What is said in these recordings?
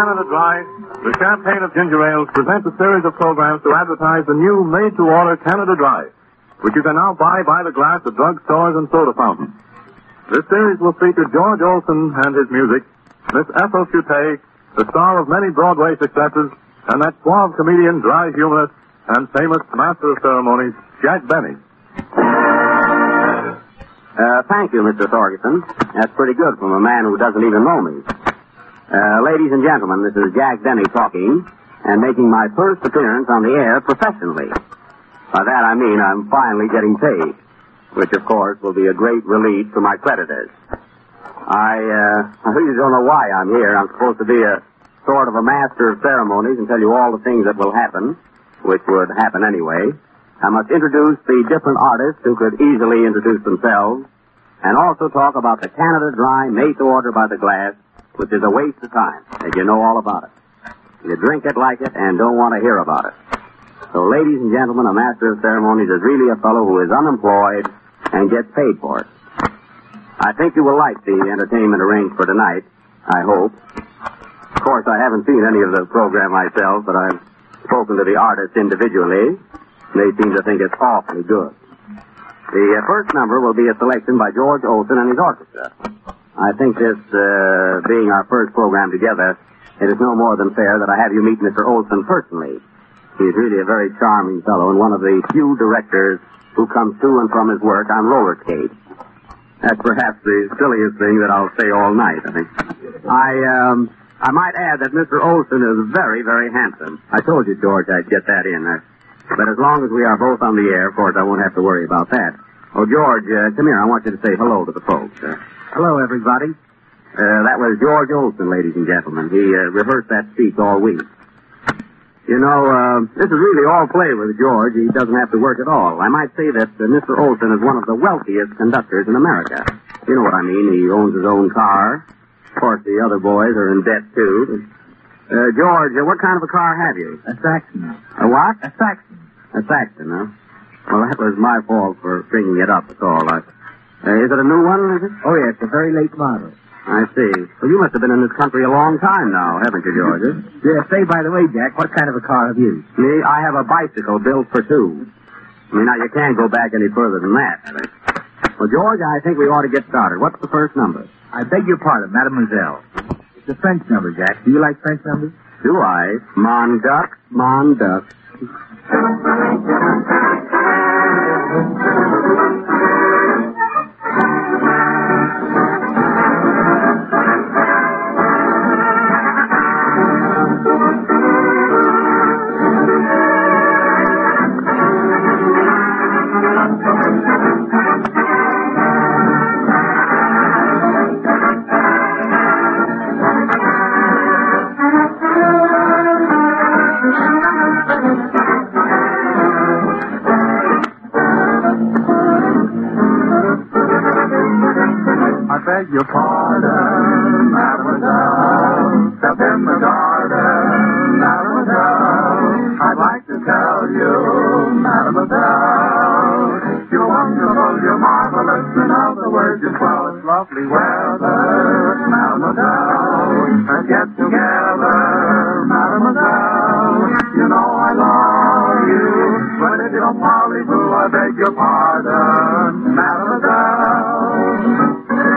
Canada Dry, the Champagne of Ginger Ales presents a series of programs to advertise the new made-to-order Canada Dry, which you can now buy by the glass at drugstores and soda fountains. This series will feature George Olson and his music, Miss Ethel Chute, the star of many Broadway successes, and that suave comedian, dry humorist, and famous master of ceremonies, Jack Benny. Thank you, Mr. Thorgerson. That's pretty good from a man who doesn't even know me. Ladies and gentlemen, this is Jack Benny talking, and making my first appearance on the air professionally. By that I mean I'm finally getting paid, which of course will be a great relief to my creditors. I really don't know why I'm here. I'm supposed to be a sort of a master of ceremonies and tell you all the things that will happen, which would happen anyway. I must introduce the different artists who could easily introduce themselves, and also talk about the Canada Dry made to order by the glass, which is a waste of time, as you know all about it. You drink it, like it, and don't want to hear about it. So, ladies and gentlemen, a master of ceremonies is really a fellow who is unemployed and gets paid for it. I think you will like the entertainment arranged for tonight, I hope. Of course, I haven't seen any of the program myself, but I've spoken to the artists individually. They seem to think it's awfully good. The first number will be a selection by George Olson and his orchestra. I think this being our first program together, it is no more than fair that I have you meet Mr. Olson personally. He's really a very charming fellow and one of the few directors who comes to and from his work on roller skates. That's perhaps the silliest thing that I'll say all night, I think. I might add that Mr. Olson is very, very handsome. I told you, George, I'd get that in. But as long as we are both on the air, of course, I won't have to worry about that. Oh, George, come here. I want you to say hello to the folks. Hello, everybody. That was George Olson, ladies and gentlemen. He rehearsed that speech all week. You know, this is really all play with George. He doesn't have to work at all. I might say that Mr. Olson is one of the wealthiest conductors in America. You know what I mean. He owns his own car. Of course, the other boys are in debt, too. George, what kind of a car have you? A Saxon. A what? A Saxon. A Saxon, huh? Well, that was my fault for bringing it up, that's all. Is it a new one, is it? Oh, yes, a very late model. I see. Well, you must have been in this country a long time now, haven't you, George? Yeah, say, by the way, Jack, what kind of a car have you? Me, I have a bicycle built for two. I mean, now, you can't go back any further than that, I think. Well, George, I think we ought to get started. What's the first number? I beg your pardon, mademoiselle. It's a French number, Jack. Do you like French numbers? Do I? Mon duck, mon duck. Your pardon, mademoiselle, step in the garden, mademoiselle. I'd like to tell you, mademoiselle, you're wonderful, you're marvelous, in other words, you're swell, it's lovely weather, mademoiselle. Let's get together, mademoiselle, you know I love you, but if you don't parlez-vous, I beg your pardon, mademoiselle.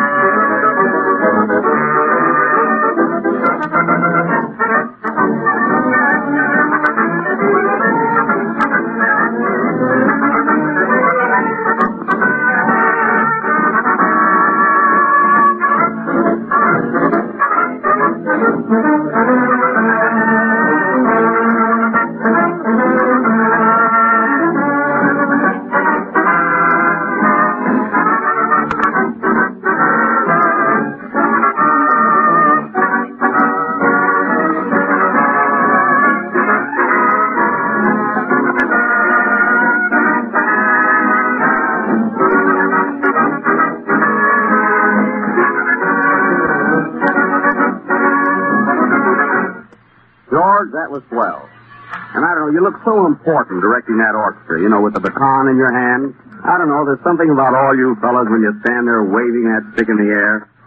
That was swell. And I don't know, you look so important directing that orchestra, you know, with the baton in your hand. I don't know, there's something about all you fellas when you stand there waving that stick in the air.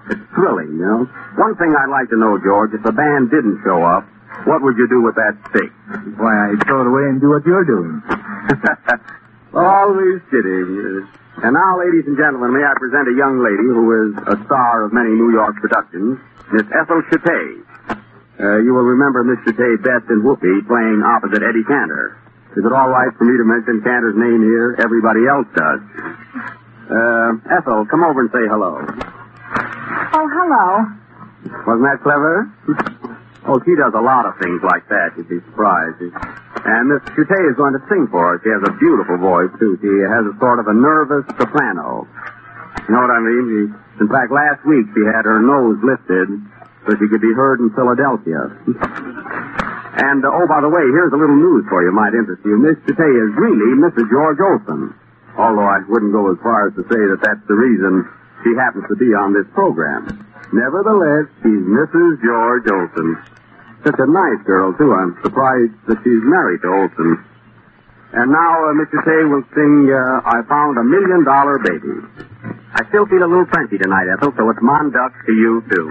It's thrilling, you know. One thing I'd like to know, George, if the band didn't show up, what would you do with that stick? Why, I'd throw it away and do what you're doing. Always kidding. And now, ladies and gentlemen, may I present a young lady who is a star of many New York productions, Miss Ethel Chate. You will remember Miss Chate best in Whoopi playing opposite Eddie Cantor. Is it all right for me to mention Cantor's name here? Everybody else does. Ethel, come over and say hello. Oh, hello. Wasn't that clever? Oh, she does a lot of things like that. You'd be surprised. And Miss Chate is going to sing for us. She has a beautiful voice, too. She has a sort of a nervous soprano. You know what I mean? In fact, last week she had her nose lifted so she could be heard in Philadelphia. And, oh, by the way, here's a little news for you. Might interest you. Miss Chate is really Mrs. George Olsen. Although I wouldn't go as far as to say that that's the reason she happens to be on this program. Nevertheless, she's Mrs. George Olsen. Such a nice girl, too. I'm surprised that she's married to Olsen. And now, Mr. Tay will sing, I Found $1 Million Baby. I still feel a little Frenchy tonight, Ethel, so it's Mon Duck to you, too.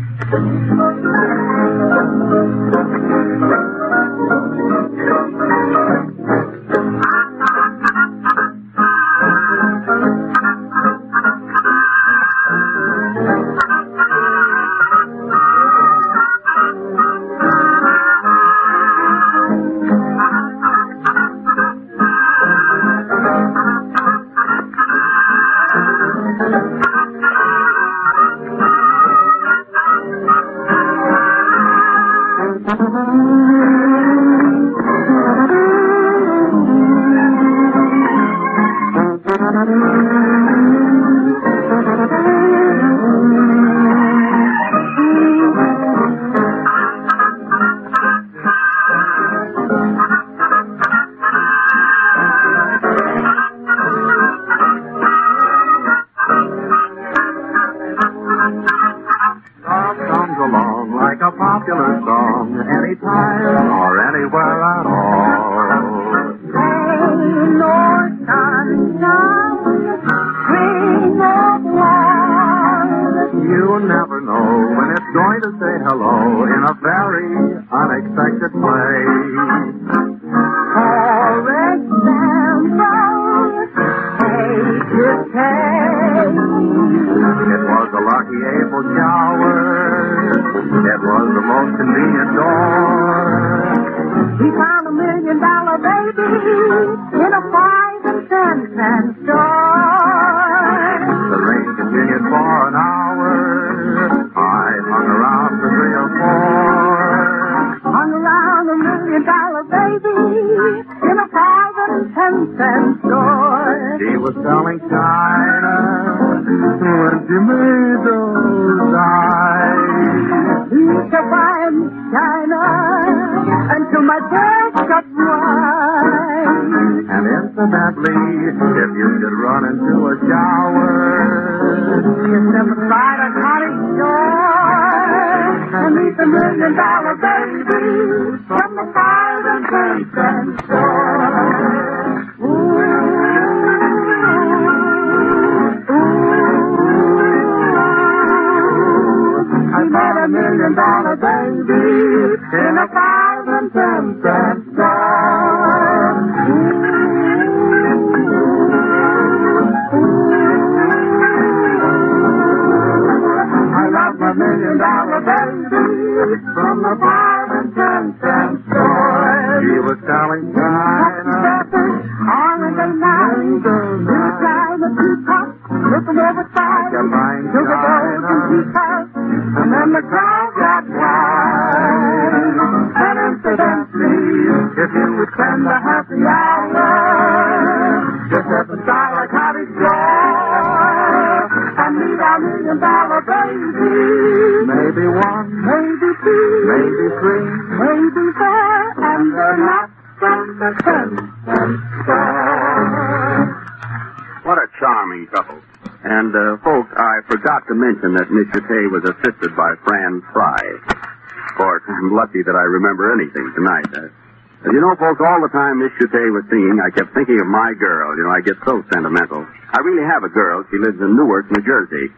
What a charming couple. And, folks, I forgot to mention that Miss Chate was assisted by Fran Fry. Of course, I'm lucky that I remember anything tonight. You know, folks, all the time Miss Chate was singing, I kept thinking of my girl. You know, I get so sentimental. I really have a girl. She lives in Newark, New Jersey.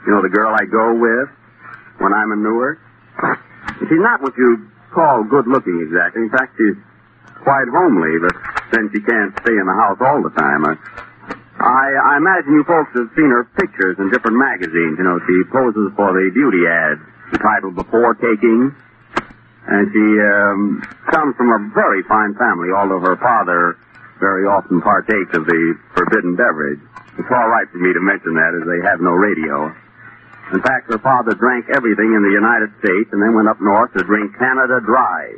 You know, the girl I go with when I'm in Newark? She's not what you call good-looking exactly. In fact, she's quite homely, but then she can't stay in the house all the time. I imagine you folks have seen her pictures in different magazines. You know, she poses for the beauty ads entitled Before Taking. And she comes from a very fine family, although her father very often partakes of the forbidden beverage. It's all right for me to mention that, as they have no radio. In fact, her father drank everything in the United States and then went up north to drink Canada Dry.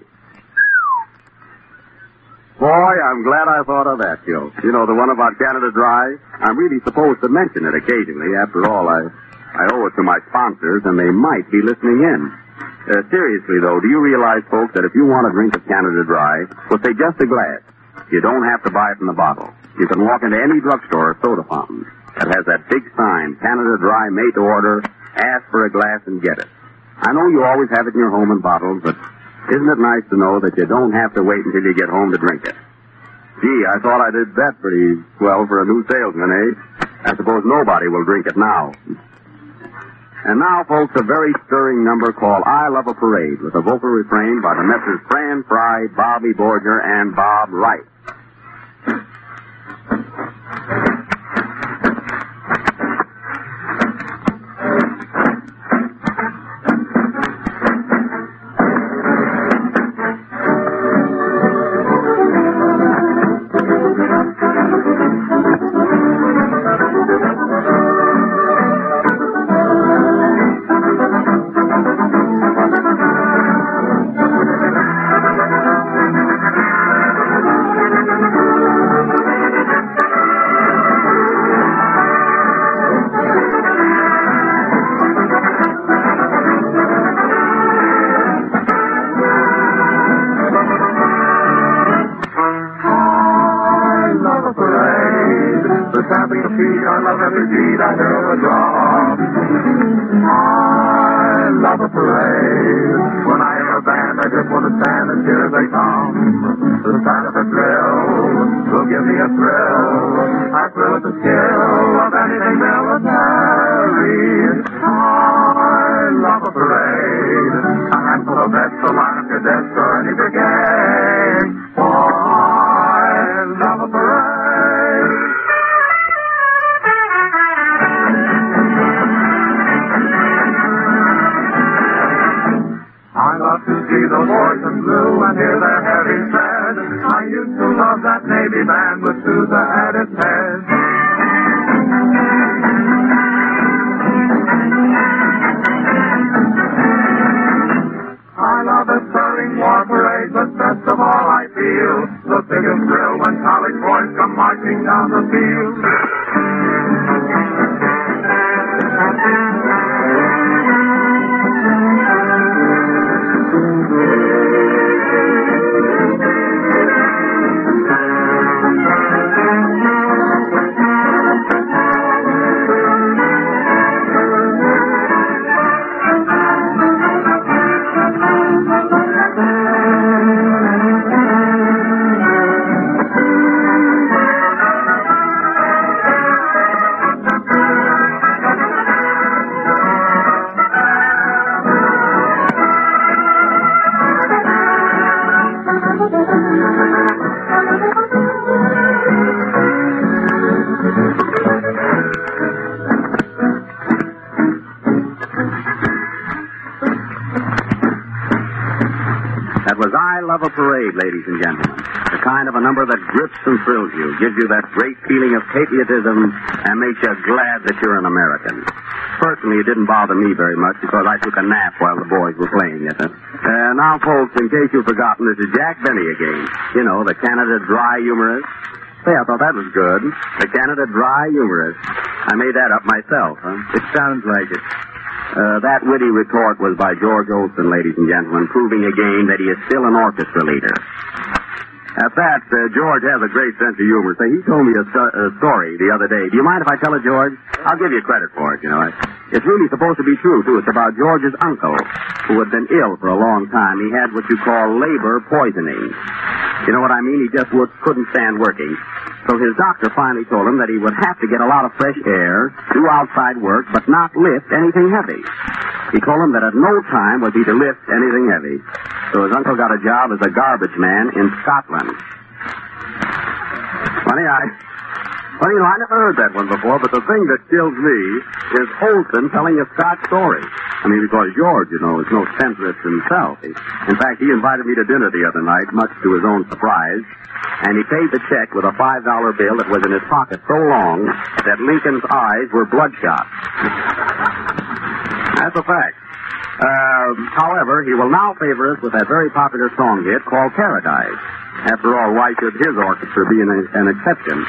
Boy, I'm glad I thought of that joke. You know, the one about Canada Dry? I'm really supposed to mention it occasionally. After all, I owe it to my sponsors, and they might be listening in. Seriously, though, do you realize, folks, that if you want a drink of Canada Dry, well, say just a glass, you don't have to buy it in the bottle. You can walk into any drugstore or soda fountain that has that big sign, Canada Dry, made to order, ask for a glass and get it. I know you always have it in your home in bottles, but isn't it nice to know that you don't have to wait until you get home to drink it? Gee, I thought I did that pretty well for a new salesman, eh? I suppose nobody will drink it now. And now, folks, a very stirring number called I Love a Parade, with a vocal refrain by the Messrs. Fran Fry, Bobby Borger, and Bob Wright. Love a Parade, ladies and gentlemen. The kind of a number that grips and thrills you, gives you that great feeling of patriotism, and makes you glad that you're an American. Personally, it didn't bother me very much because I took a nap while the boys were playing it. Now, folks, in case you've forgotten, this is Jack Benny again. You know, the Canada Dry humorist. Say, I thought that was good. The Canada Dry humorist. I made that up myself, huh? It sounds like it. That witty retort was by George Olson, ladies and gentlemen, proving again that he is still an orchestra leader. At that, George has a great sense of humor. Say, he told me a story the other day. Do you mind if I tell it, George? I'll give you credit for it, you know. It's really supposed to be true, too. It's about George's uncle, who had been ill for a long time. He had what you call labor poisoning. You know what I mean? He just couldn't stand working. So his doctor finally told him that he would have to get a lot of fresh air, do outside work, but not lift anything heavy. He told him that at no time was he to lift anything heavy. So his uncle got a job as a garbage man in Scotland. Funny, I never heard that one before, but the thing that kills me is Olson telling a Scotch story. I mean, because George, is no spendthrift himself. In fact, he invited me to dinner the other night, much to his own surprise, and he paid the check with a $5 bill that was in his pocket so long that Lincoln's eyes were bloodshot. That's a fact. However, he will now favor us with that very popular song hit called Paradise. After all, why should his orchestra be an exception?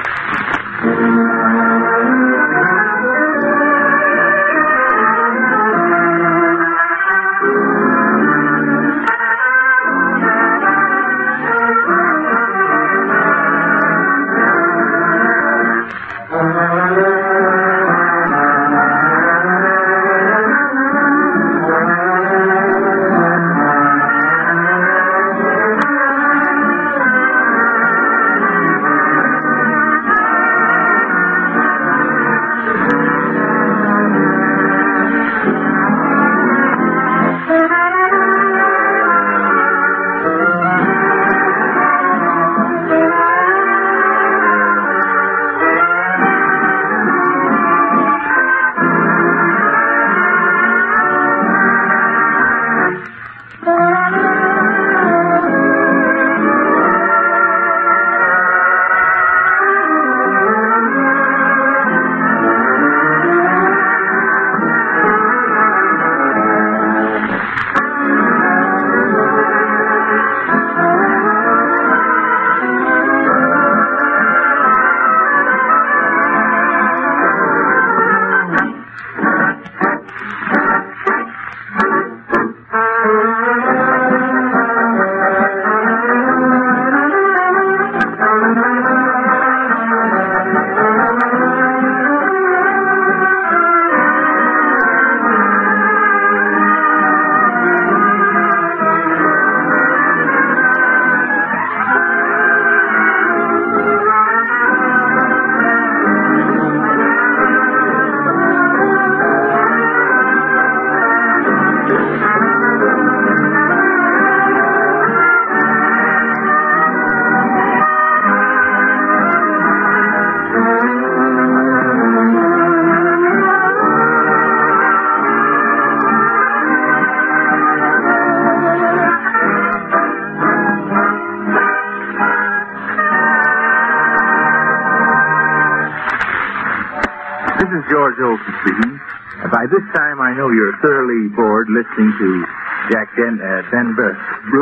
George Olson speaking. By this time, I know you're thoroughly bored listening to Jack Denver,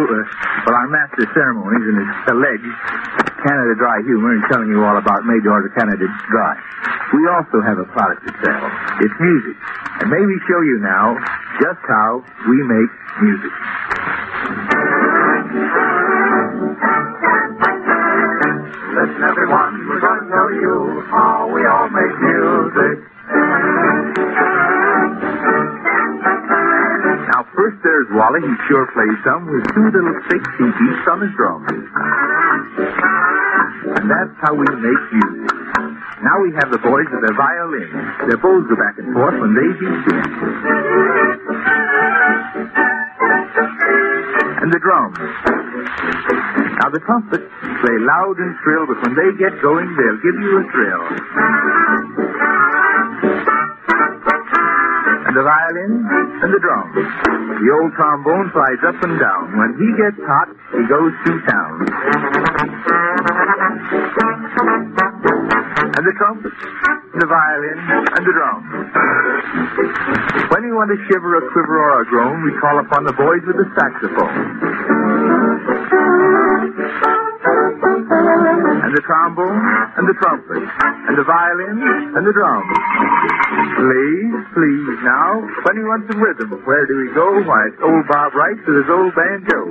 our master of ceremonies and his alleged Canada Dry humor and telling you all about made-to-order Canada Dry. We also have a product to sell. It's music. And may we show you now just how we make music. Listen, everyone, we're going to tell you how we all make music. Now, first there's Wally. He sure plays some with two little sticks he beats on his drum. And that's how we make music. Now we have the boys with their violins. Their bows go back and forth when they beat tune. And the drums. Now the trumpets play loud and shrill, but when they get going, they'll give you a thrill. And the violin and the drums. The old trombone flies up and down. When he gets hot, he goes to town. And the trumpet, the violin, and the drums. When we want to shiver, a quiver, or a groan, we call upon the boys with the saxophone. And the trombone, and the trumpet, and the violin, and the drums. Please, please, now, when we want some rhythm, where do we go? Why, it's old Bob Wright with his old banjo.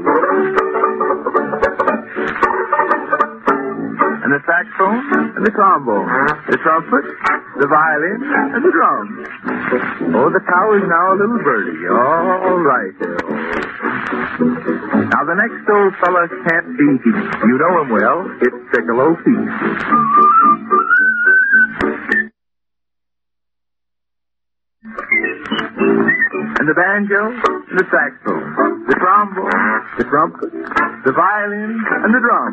And the saxophone, and the trombone, the trumpet, the violin, and the drums. Oh, the cow is now a little birdie. All right. Now, the next old fella can't be beat. You know him well. It's Piccolo Pete. And the banjo, and the saxophone, the trombone, the trumpet, the violin, and the drum.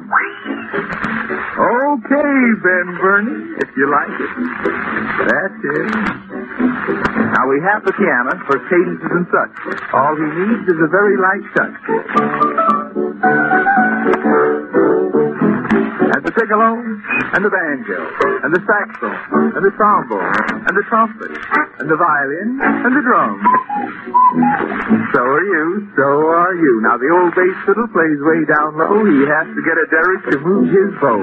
Okay, Ben Bernie, if you like it. That's it. Now we have the piano for cadences and such. All he needs is a very light touch. And the piccolo, and the banjo, and the saxophone, and the trombone, and the trumpet, and the violin, and the drum. So are you, so are you. Now the old bass fiddle plays way down low. He has to get a derrick to move his bow.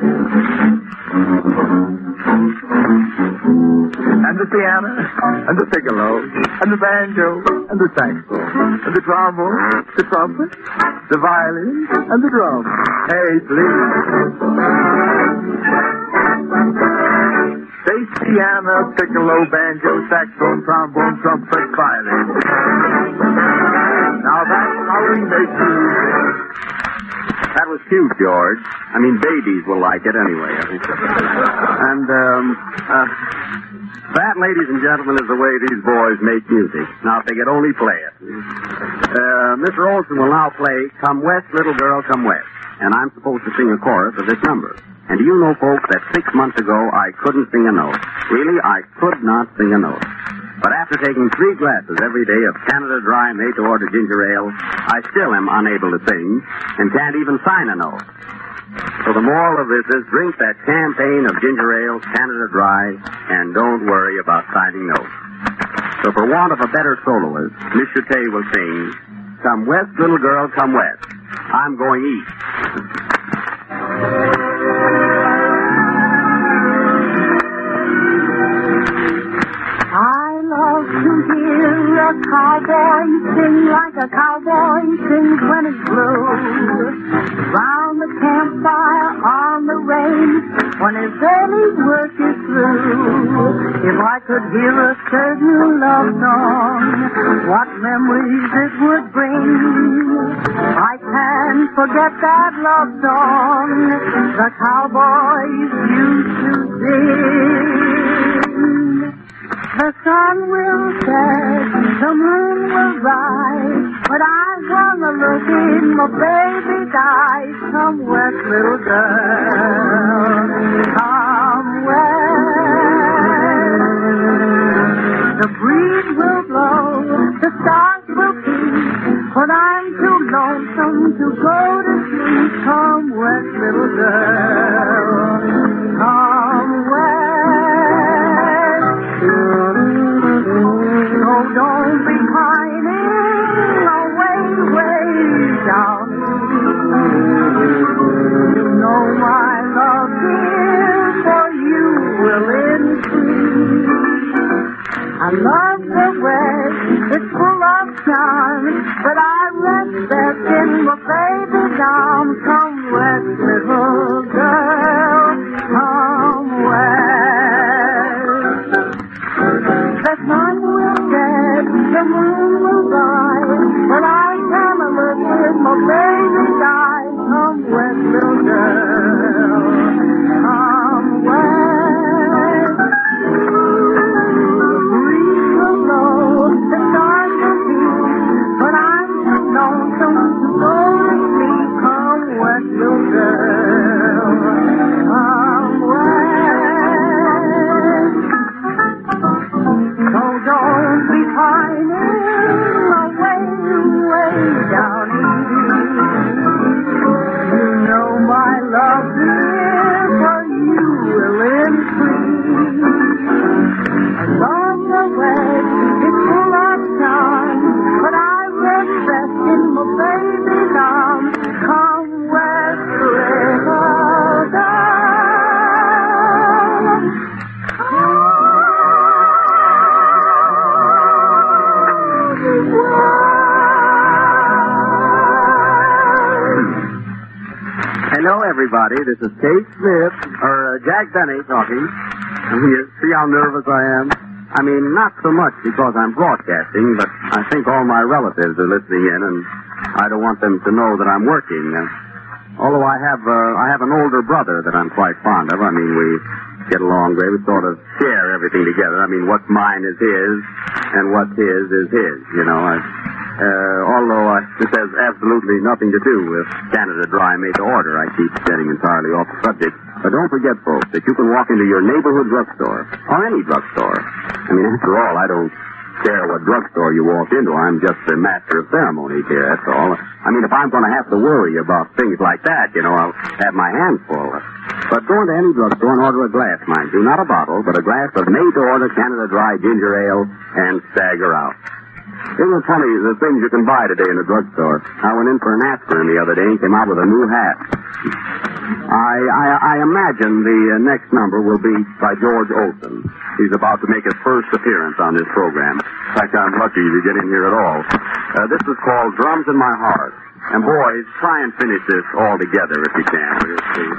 And the piano, and the piccolo, and the banjo, and the saxophone, and the trombone, the trumpet, the violin, and the drum. Hey, please. Bass, piano, piccolo, banjo, saxophone, trombone, trumpet, violin. Now that's how we make music. That was cute, George. I mean, babies will like it anyway, I think. And, that, ladies and gentlemen, is the way these boys make music. Now, if they could only play it. Mr. Olson will now play Come West, Little Girl, Come West. And I'm supposed to sing a chorus of this number. And do you know, folks, that 6 months ago I couldn't sing a note. Really, I could not sing a note. But after taking 3 glasses every day of Canada Dry made-to-order ginger ale, I still am unable to sing and can't even sign a note. So the moral of this is drink that campaign of ginger ale, Canada Dry, and don't worry about signing notes. So for want of a better soloist, Miss Chute will sing, Come West, Little Girl, Come West. I'm going east. To hear a cowboy sing like a cowboy sings when it's blue. Round the campfire on the range when his daily work is through. If I could hear a certain love song, what memories it would bring. I can't forget that love song the cowboys used to sing. The sun will set, the moon will rise, but I wanna look in my baby's eyes. Come west, little girl, come west. The breeze will blow, the stars will peep, but I'm too lonesome to go to sleep. Come west, little girl, come west. Oh, don't be pining away, way down. You know my love here for you will increase. I love the West, it's full of charm, but I rest best in my baby's arms. Come west, little girl, come west. The sun will set, the moon will rise, but I can't look in my baby's eyes. Come west, little girl, come west. The breeze will blow, the stars will beat, but I'm too lonesome to go to sleep. Come west, little girl, come west. So don't be pining away, way down east. You know my love here for you will increase. Along the way, it's full of charm, but I rest best in my baby's arms. Come west, little girl. Hello, everybody. This is Kate Smith, or Jack Benny talking. And you see how nervous I am? I mean, not so much because I'm broadcasting, but I think all my relatives are listening in, and I don't want them to know that I'm working. Although I have an older brother that I'm quite fond of. I mean, we get along great. We sort of share everything together. I mean, what's mine is his, and what's his is his. You know, although this has absolutely nothing to do with Canada Dry made to order. I keep getting entirely off the subject. But don't forget, folks, that you can walk into your neighborhood drugstore, or any drugstore. I mean, after all, I don't care what drugstore you walk into. I'm just the master of ceremonies here, that's all. I mean, if I'm going to have to worry about things like that, you know, I'll have my hands full. But go into any drugstore and order a glass, mind you. Not a bottle, but a glass of made-to-order Canada Dry ginger ale and stagger out. Isn't it funny, the things you can buy today in the drugstore? I went in for an aspirin the other day and came out with a new hat. I imagine the next number will be by George Olsen. He's about to make his first appearance on this program. In fact, I'm lucky to get in here at all. This is called Drums in My Heart. And boys, try and finish this all together if you can, will you, please?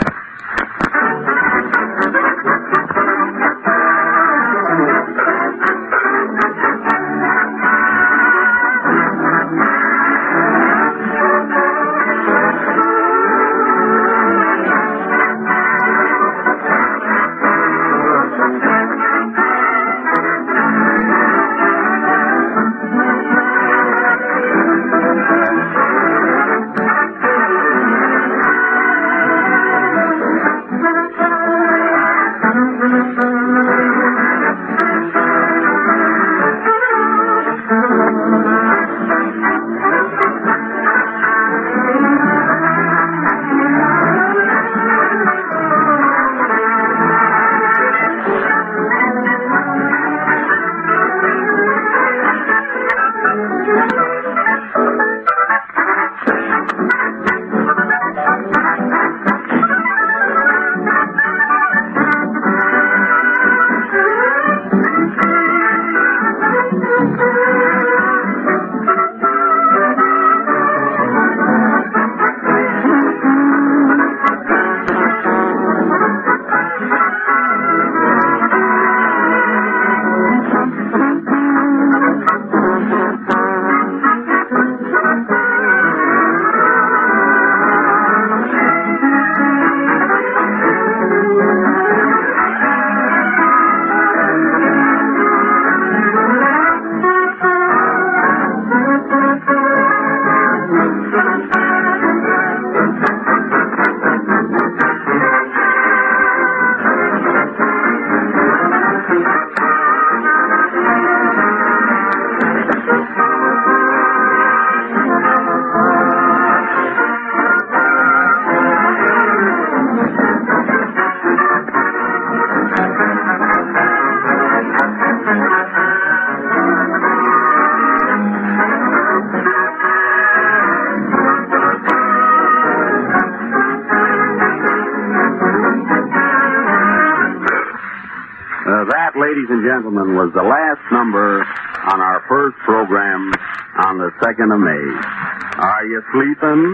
That, ladies and gentlemen, was the last number on our first program on the 2nd of May. Are you sleeping?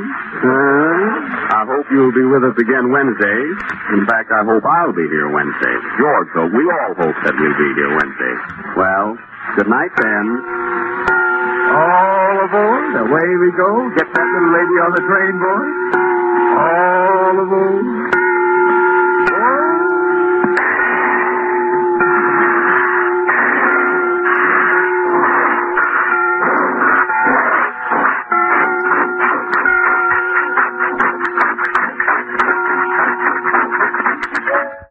I hope you'll be with us again Wednesday. In fact, I hope I'll be here Wednesday. George, so we all hope that we'll be here Wednesday. Well, good night then. All aboard. Away we go. Get that little lady on the train, boys. All aboard.